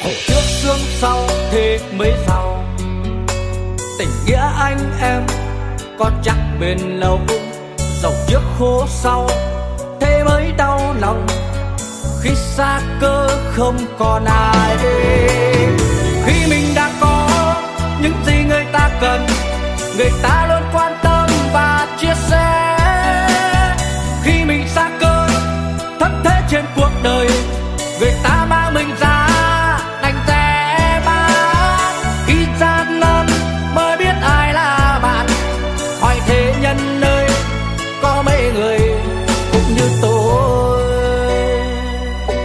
trước sương sau thì mới giàu. Tình nghĩa anh em có chắc bền lâu, dẫu trước khô sau thế mới đau lòng. Khi xa cơ không còn ai, khi mình đã có những gì người ta cần, người ta luôn quan tâm